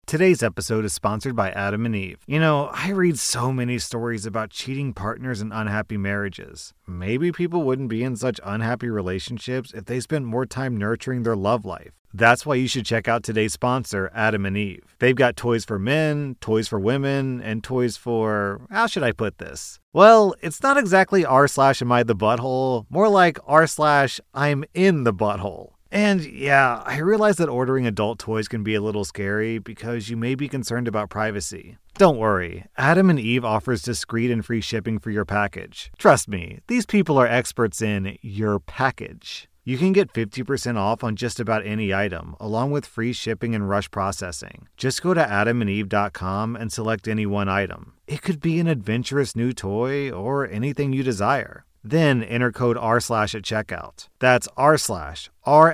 Today's episode is sponsored by Adam and Eve. You know, I read so many stories about cheating partners and unhappy marriages. Maybe people wouldn't be in such unhappy relationships if they spent more time nurturing their love life. That's why you should check out today's sponsor, Adam and Eve. They've got toys for men, toys for women, and toys for... how should I put this? Well, it's not exactly r/am I the butthole, more like r/I'm in the butthole. And yeah, I realize that ordering adult toys can be a little scary because you may be concerned about privacy. Don't worry, Adam and Eve offers discreet and free shipping for your package. Trust me, these people are experts in your package. You can get 50% off on just about any item, along with free shipping and rush processing. Just go to adamandeve.com and select any one item. It could be an adventurous new toy or anything you desire. Then enter code r/ at checkout. That's r/RSLASH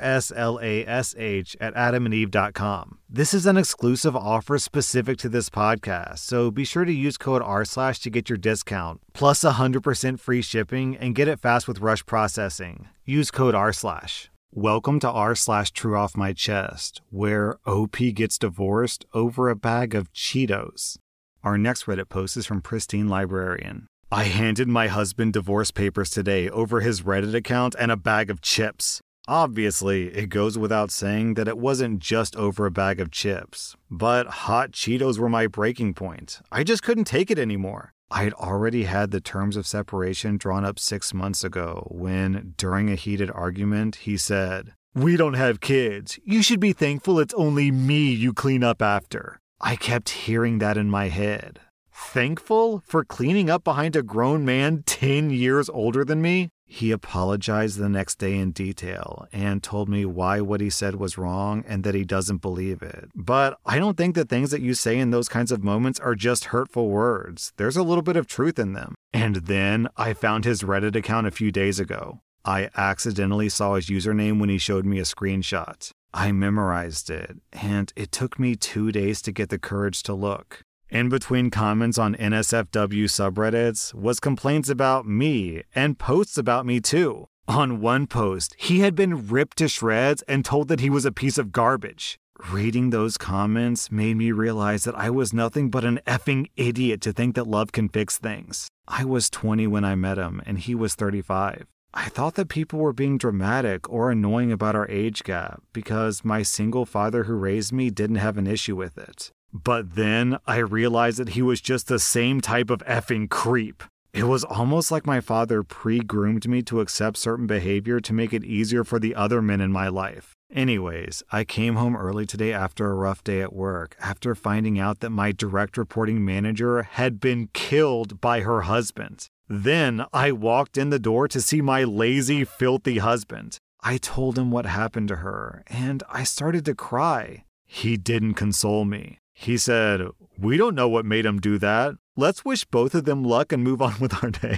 at adamandeve.com. This is an exclusive offer specific to this podcast, so be sure to use code r/ to get your discount, plus 100% free shipping, and get it fast with rush processing. Use code r/. Welcome to r/True Off My Chest, where OP gets divorced over a bag of Cheetos. Our next Reddit post is from Pristine Librarian. I handed my husband divorce papers today over his Reddit account and a bag of chips. Obviously, it goes without saying that it wasn't just over a bag of chips, but hot Cheetos were my breaking point. I just couldn't take it anymore. I had already had the terms of separation drawn up 6 months ago when, during a heated argument, he said, "We don't have kids. You should be thankful it's only me you clean up after." I kept hearing that in my head. Thankful for cleaning up behind a grown man 10 years older than me? He apologized the next day in detail and told me why what he said was wrong and that he doesn't believe it. But I don't think the things that you say in those kinds of moments are just hurtful words. There's a little bit of truth in them. And then I found his Reddit account a few days ago. I accidentally saw his username when he showed me a screenshot. I memorized it, and it took me 2 days to get the courage to look. In between comments on NSFW subreddits was complaints about me and posts about me too. On one post, he had been ripped to shreds and told that he was a piece of garbage. Reading those comments made me realize that I was nothing but an effing idiot to think that love can fix things. I was 20 when I met him and he was 35. I thought that people were being dramatic or annoying about our age gap because my single father who raised me didn't have an issue with it. But then I realized that he was just the same type of effing creep. It was almost like my father pre-groomed me to accept certain behavior to make it easier for the other men in my life. Anyways, I came home early today after a rough day at work after finding out that my direct reporting manager had been killed by her husband. Then I walked in the door to see my lazy, filthy husband. I told him what happened to her, and I started to cry. He didn't console me. He said, "We don't know what made him do that. Let's wish both of them luck and move on with our day."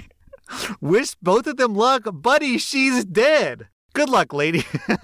Wish both of them luck? Buddy, she's dead. Good luck, lady.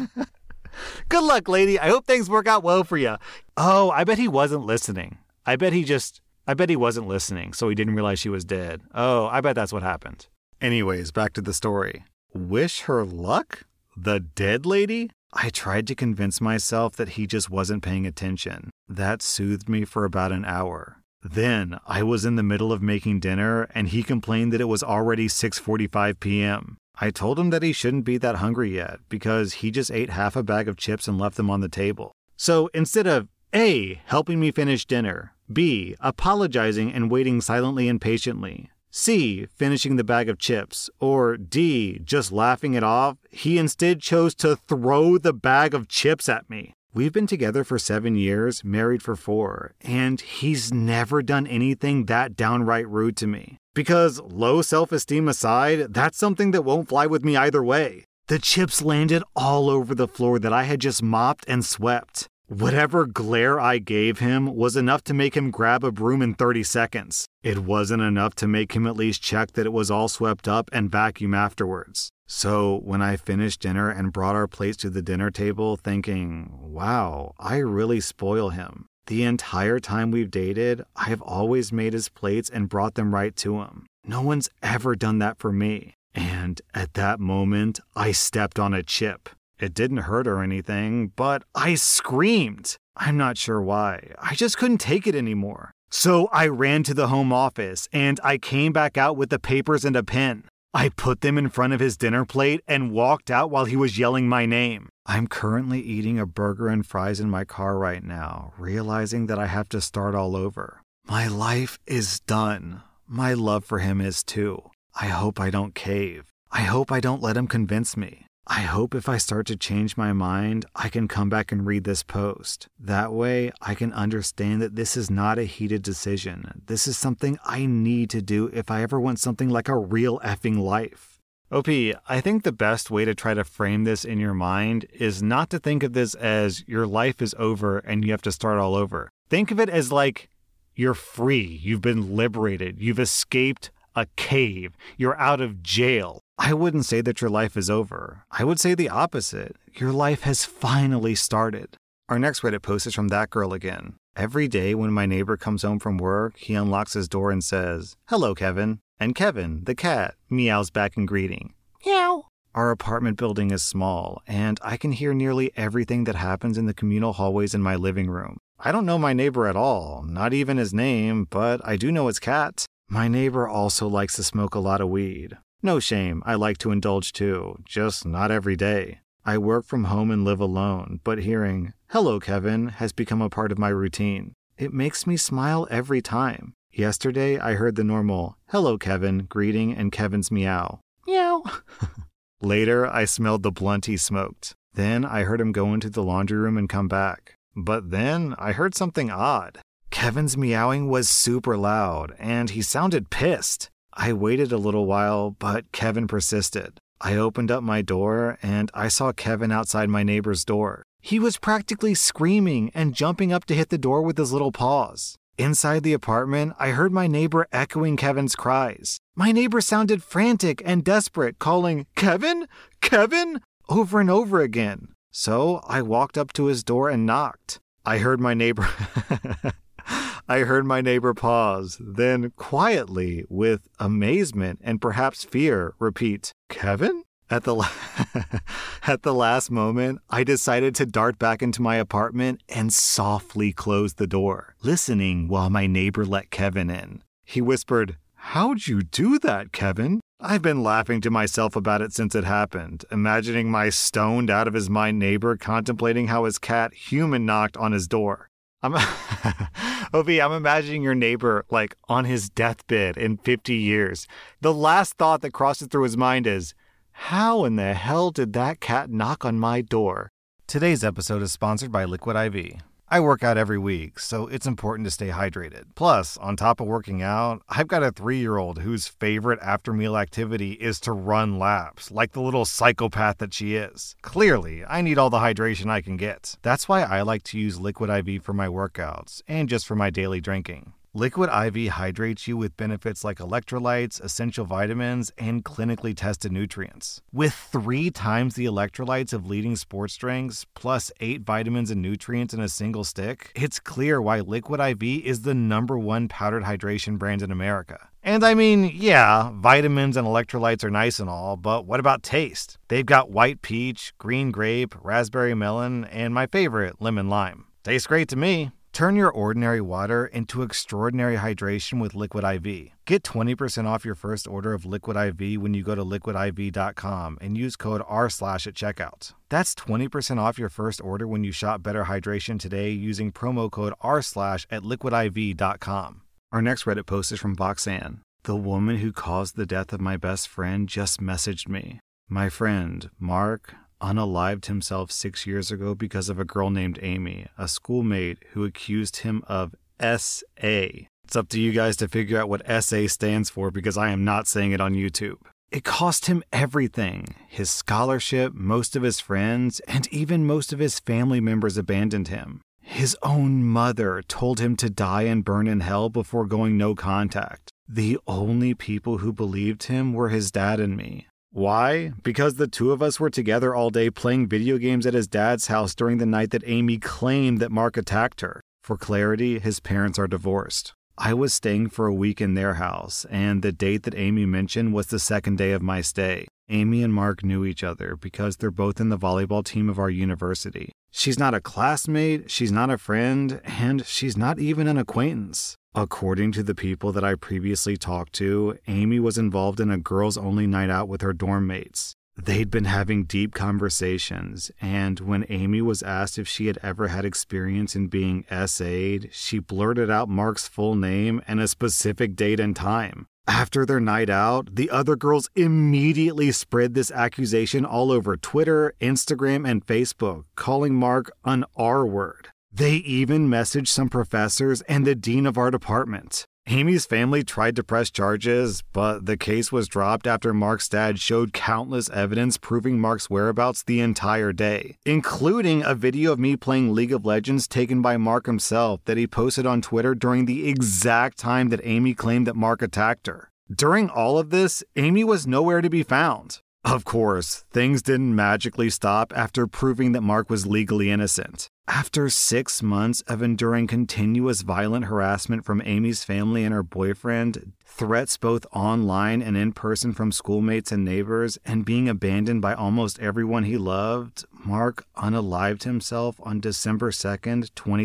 Good luck, lady. I hope things work out well for you. Oh, I bet he wasn't listening. I bet he wasn't listening, so he didn't realize she was dead. Oh, I bet that's what happened. Anyways, back to the story. Wish her luck? The dead lady? I tried to convince myself that he just wasn't paying attention. That soothed me for about an hour. Then I was in the middle of making dinner and he complained that it was already 6:45 p.m. I told him that he shouldn't be that hungry yet because he just ate half a bag of chips and left them on the table. So instead of A, helping me finish dinner, B, apologizing and waiting silently and patiently, C, finishing the bag of chips, or D, just laughing it off, he instead chose to throw the bag of chips at me. We've been together for 7 years, married for 4, and he's never done anything that downright rude to me. Because low self-esteem aside, that's something that won't fly with me either way. The chips landed all over the floor that I had just mopped and swept. Whatever glare I gave him was enough to make him grab a broom in 30 seconds. It wasn't enough to make him at least check that it was all swept up and vacuum afterwards. So when I finished dinner and brought our plates to the dinner table thinking, wow, I really spoil him. The entire time we've dated, I've always made his plates and brought them right to him. No one's ever done that for me. And at that moment, I stepped on a chip. It didn't hurt or anything, but I screamed. I'm not sure why. I just couldn't take it anymore. So I ran to the home office and I came back out with the papers and a pen. I put them in front of his dinner plate and walked out while he was yelling my name. I'm currently eating a burger and fries in my car right now, realizing that I have to start all over. My life is done. My love for him is too. I hope I don't cave. I hope I don't let him convince me. I hope if I start to change my mind, I can come back and read this post. That way, I can understand that this is not a heated decision. This is something I need to do if I ever want something like a real effing life. OP, I think the best way to try to frame this in your mind is not to think of this as your life is over and you have to start all over. Think of it as like you're free, you've been liberated, you've escaped a cave, you're out of jail. I wouldn't say that your life is over. I would say the opposite. Your life has finally started. Our next Reddit post is from that girl again. Every day when my neighbor comes home from work, he unlocks his door and says, "Hello, Kevin." And Kevin, the cat, meows back in greeting. Meow. Our apartment building is small, and I can hear nearly everything that happens in the communal hallways in my living room. I don't know my neighbor at all, not even his name, but I do know his cat. My neighbor also likes to smoke a lot of weed. No shame, I like to indulge too, just not every day. I work from home and live alone, but hearing, "Hello, Kevin," has become a part of my routine. It makes me smile every time. Yesterday, I heard the normal, "Hello, Kevin," greeting and Kevin's meow. Meow. Later, I smelled the blunt he smoked. Then I heard him go into the laundry room and come back. But then I heard something odd. Kevin's meowing was super loud, and he sounded pissed. I waited a little while, but Kevin persisted. I opened up my door, and I saw Kevin outside my neighbor's door. He was practically screaming and jumping up to hit the door with his little paws. Inside the apartment, I heard my neighbor echoing Kevin's cries. My neighbor sounded frantic and desperate, calling, "Kevin? Kevin?" over and over again. So I walked up to his door and knocked. I heard my neighbor pause, then quietly, with amazement and perhaps fear, repeat, "Kevin?" At the last moment, I decided to dart back into my apartment and softly close the door, listening while my neighbor let Kevin in. He whispered, "How'd you do that, Kevin?" I've been laughing to myself about it since it happened, imagining my stoned out of his mind neighbor contemplating how his cat human knocked on his door. I'm imagining your neighbor like on his deathbed in 50 years. The last thought that crosses through his mind is, how in the hell did that cat knock on my door? Today's episode is sponsored by Liquid IV. I work out every week, so it's important to stay hydrated. Plus, on top of working out, I've got a 3-year-old whose favorite after-meal activity is to run laps, like the little psychopath that she is. Clearly, I need all the hydration I can get. That's why I like to use Liquid IV for my workouts, and just for my daily drinking. Liquid IV hydrates you with benefits like electrolytes, essential vitamins, and clinically tested nutrients. With 3 times the electrolytes of leading sports drinks, plus 8 vitamins and nutrients in a single stick, it's clear why Liquid IV is the #1 powdered hydration brand in America. And I mean, yeah, vitamins and electrolytes are nice and all, but what about taste? They've got white peach, green grape, raspberry melon, and my favorite, lemon lime. Tastes great to me. Turn your ordinary water into extraordinary hydration with Liquid IV. Get 20% off your first order of Liquid IV when you go to liquidiv.com and use code R/ at checkout. That's 20% off your first order when you shop Better Hydration today using promo code R/ at liquidiv.com. Our next Reddit post is from Voxan. The woman who caused the death of my best friend just messaged me. My friend, Mark, unalived himself 6 years ago because of a girl named Amy, a schoolmate who accused him of SA. It's up to you guys to figure out what SA stands for because I am not saying it on YouTube. It cost him everything. His scholarship, most of his friends, and even most of his family members abandoned him. His own mother told him to die and burn in hell before going no contact. The only people who believed him were his dad and me. Why? Because the two of us were together all day playing video games at his dad's house during the night that Amy claimed that Mark attacked her. For clarity, his parents are divorced. I was staying for a week in their house, and the date that Amy mentioned was the second day of my stay. Amy and Mark knew each other because they're both in the volleyball team of our university. She's not a classmate, she's not a friend, and she's not even an acquaintance. According to the people that I previously talked to, Amy was involved in a girls-only night out with her dorm mates. They'd been having deep conversations, and when Amy was asked if she had ever had experience in being SA'd, she blurted out Mark's full name and a specific date and time. After their night out, the other girls immediately spread this accusation all over Twitter, Instagram, and Facebook, calling Mark an R-word. They even messaged some professors and the dean of our department. Amy's family tried to press charges, but the case was dropped after Mark's dad showed countless evidence proving Mark's whereabouts the entire day, including a video of me playing League of Legends taken by Mark himself that he posted on Twitter during the exact time that Amy claimed that Mark attacked her. During all of this, Amy was nowhere to be found. Of course, things didn't magically stop after proving that Mark was legally innocent. After 6 months of enduring continuous violent harassment from Amy's family and her boyfriend, threats both online and in person from schoolmates and neighbors, and being abandoned by almost everyone he loved, Mark unalived himself on December 2nd,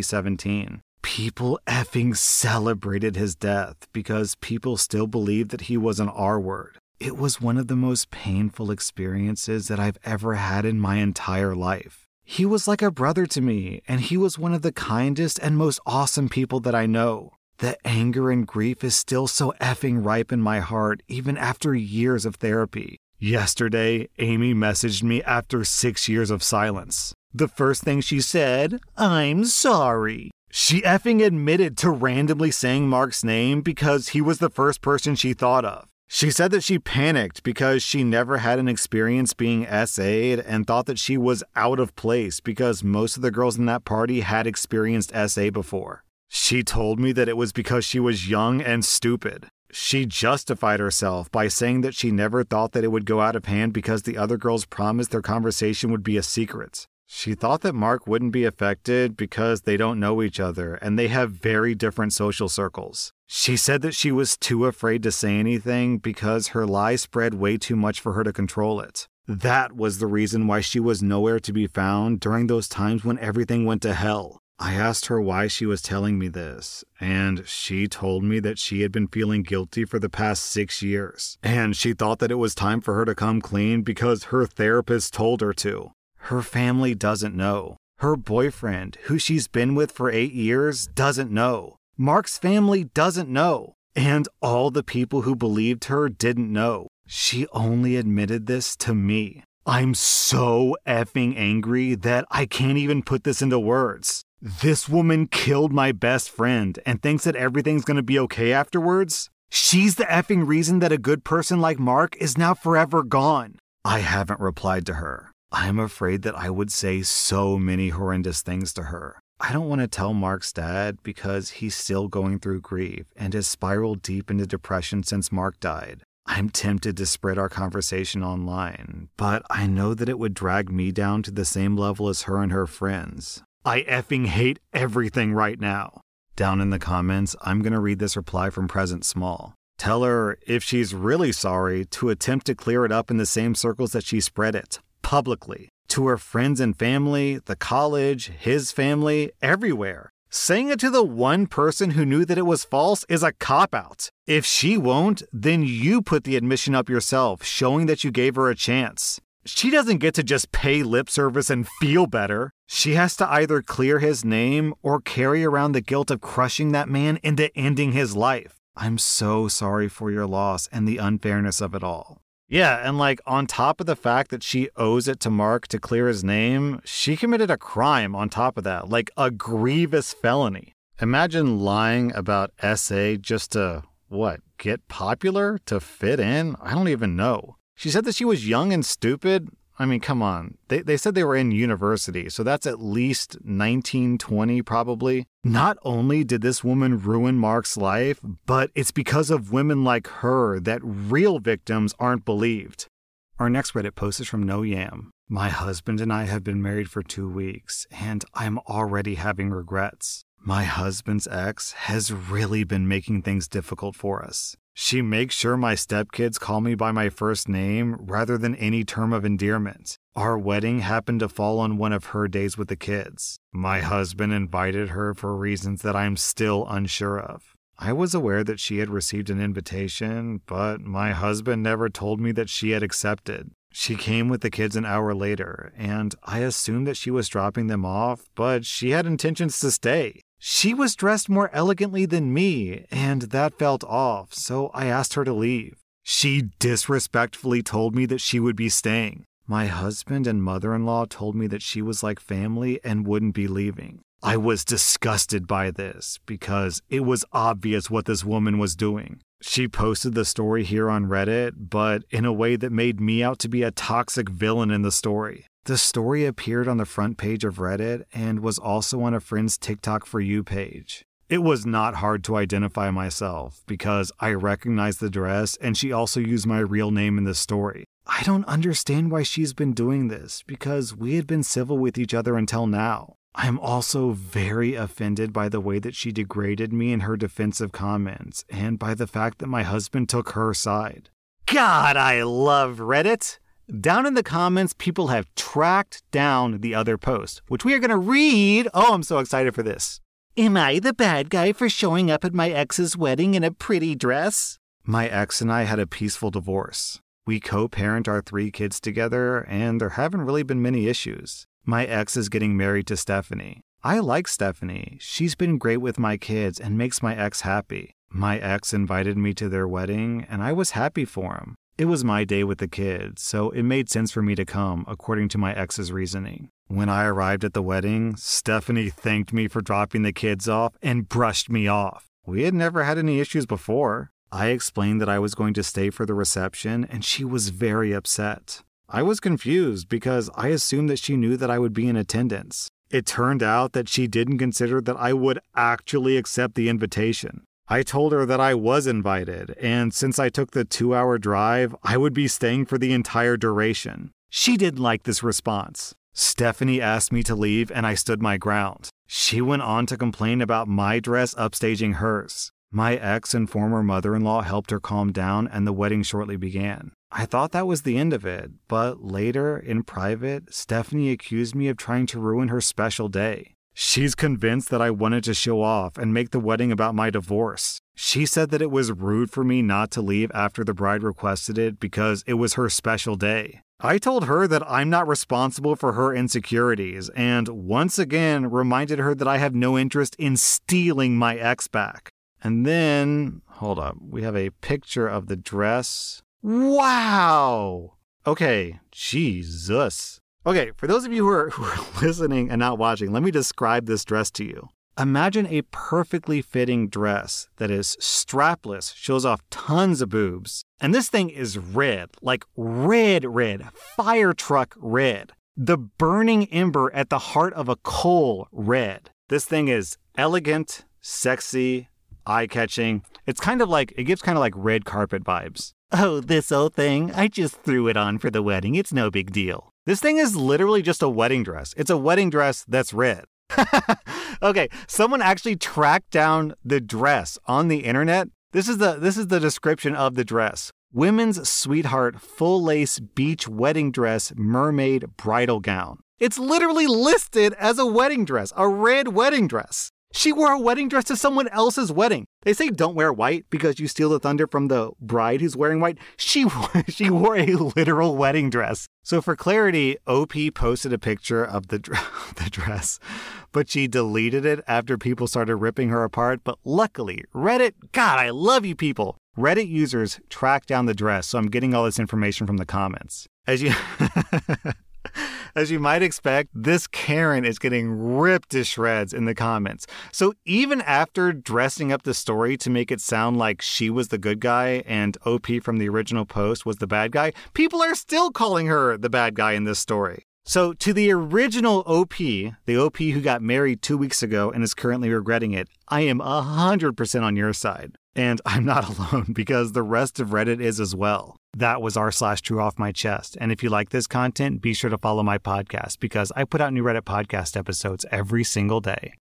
2017. People effing celebrated his death because people still believed that he was an R-word. It was one of the most painful experiences that I've ever had in my entire life. He was like a brother to me, and he was one of the kindest and most awesome people that I know. The anger and grief is still so effing ripe in my heart, even after years of therapy. Yesterday, Amy messaged me after 6 years of silence. The first thing she said, "I'm sorry." She effing admitted to randomly saying Mark's name because he was the first person she thought of. She said that she panicked because she never had an experience being SA'd and thought that she was out of place because most of the girls in that party had experienced SA before. She told me that it was because she was young and stupid. She justified herself by saying that she never thought that it would go out of hand because the other girls promised their conversation would be a secret. She thought that Mark wouldn't be affected because they don't know each other and they have very different social circles. She said that she was too afraid to say anything because her lie spread way too much for her to control it. That was the reason why she was nowhere to be found during those times when everything went to hell. I asked her why she was telling me this, and she told me that she had been feeling guilty for the past 6 years, and she thought that it was time for her to come clean because her therapist told her to. Her family doesn't know. Her boyfriend, who she's been with for 8 years, doesn't know. Mark's family doesn't know. And all the people who believed her didn't know. She only admitted this to me. I'm so effing angry that I can't even put this into words. This woman killed my best friend and thinks that everything's gonna be okay afterwards. She's the effing reason that a good person like Mark is now forever gone. I haven't replied to her. I'm afraid that I would say so many horrendous things to her. I don't want to tell Mark's dad because he's still going through grief and has spiraled deep into depression since Mark died. I'm tempted to spread our conversation online, but I know that it would drag me down to the same level as her and her friends. I effing hate everything right now. Down in the comments, I'm going to read this reply from Present Small. Tell her, if she's really sorry, to attempt to clear it up in the same circles that she spread it. Publicly, to her friends and family, the college, his family, everywhere. Saying it to the one person who knew that it was false is a cop-out. If she won't, then you put the admission up yourself, showing that you gave her a chance. She doesn't get to just pay lip service and feel better. She has to either clear his name or carry around the guilt of crushing that man into ending his life. I'm so sorry for your loss and the unfairness of it all. Yeah, and on top of the fact that she owes it to Mark to clear his name, she committed a crime on top of that, a grievous felony. Imagine lying about SA just to, get popular? To fit in? I don't even know. She said that she was young and stupid. I mean, come on. They said they were in university, so that's at least 1920 probably. Not only did this woman ruin Mark's life, but it's because of women like her that real victims aren't believed. Our next Reddit post is from No Yam. My husband and I have been married for 2 weeks, and I'm already having regrets. My husband's ex has really been making things difficult for us. She makes sure my stepkids call me by my first name rather than any term of endearment. Our wedding happened to fall on one of her days with the kids. My husband invited her for reasons that I'm still unsure of. I was aware that she had received an invitation, but my husband never told me that she had accepted. She came with the kids an hour later, and I assumed that she was dropping them off, but she had intentions to stay. She was dressed more elegantly than me, and that felt off, so I asked her to leave. She disrespectfully told me that she would be staying. My husband and mother-in-law told me that she was like family and wouldn't be leaving. I was disgusted by this because it was obvious what this woman was doing. She posted the story here on Reddit, but in a way that made me out to be a toxic villain in the story. The story appeared on the front page of Reddit and was also on a friend's TikTok For You page. It was not hard to identify myself because I recognized the dress and she also used my real name in the story. I don't understand why she's been doing this because we had been civil with each other until now. I'm also very offended by the way that she degraded me in her defensive comments and by the fact that my husband took her side. God, I love Reddit! Down in the comments, people have tracked down the other post, which we are going to read. Oh, I'm so excited for this. Am I the bad guy for showing up at my ex's wedding in a pretty dress? My ex and I had a peaceful divorce. We co-parent our 3 kids together, and there haven't really been many issues. My ex is getting married to Stephanie. I like Stephanie. She's been great with my kids and makes my ex happy. My ex invited me to their wedding, and I was happy for him. It was my day with the kids, so it made sense for me to come, according to my ex's reasoning. When I arrived at the wedding, Stephanie thanked me for dropping the kids off and brushed me off. We had never had any issues before. I explained that I was going to stay for the reception, and she was very upset. I was confused because I assumed that she knew that I would be in attendance. It turned out that she didn't consider that I would actually accept the invitation. I told her that I was invited, and since I took the 2-hour drive, I would be staying for the entire duration. She didn't like this response. Stephanie asked me to leave, and I stood my ground. She went on to complain about my dress upstaging hers. My ex and former mother-in-law helped her calm down, and the wedding shortly began. I thought that was the end of it, but later, in private, Stephanie accused me of trying to ruin her special day. She's convinced that I wanted to show off and make the wedding about my divorce. She said that it was rude for me not to leave after the bride requested it because it was her special day. I told her that I'm not responsible for her insecurities and once again reminded her that I have no interest in stealing my ex back. And then, hold up, we have a picture of the dress. Wow! Okay, Jesus. Okay, for those of you who are listening and not watching, let me describe this dress to you. Imagine a perfectly fitting dress that is strapless, shows off tons of boobs. And this thing is red, like red, fire truck red. The burning ember at the heart of a coal red. This thing is elegant, sexy, eye-catching. It gives kind of like red carpet vibes. Oh, this old thing, I just threw it on for the wedding. It's no big deal. This thing is literally just a wedding dress. It's a wedding dress that's red. Okay, someone actually tracked down the dress on the internet. This is the description of the dress. Women's sweetheart full lace beach wedding dress mermaid bridal gown. It's literally listed as a wedding dress, a red wedding dress. She wore a wedding dress to someone else's wedding. They say don't wear white because you steal the thunder from the bride who's wearing white. She wore a literal wedding dress. So for clarity, OP posted a picture of the dress, but she deleted it after people started ripping her apart. But luckily, Reddit, God, I love you people. Reddit users tracked down the dress, so I'm getting all this information from the comments. As you might expect, this Karen is getting ripped to shreds in the comments. So even after dressing up the story to make it sound like she was the good guy and OP from the original post was the bad guy, people are still calling her the bad guy in this story. So to the original OP, the OP who got married 2 weeks ago and is currently regretting it, I am 100% on your side. And I'm not alone because the rest of Reddit is as well. That was r/True Off My Chest. And if you like this content, be sure to follow my podcast because I put out new Reddit podcast episodes every single day.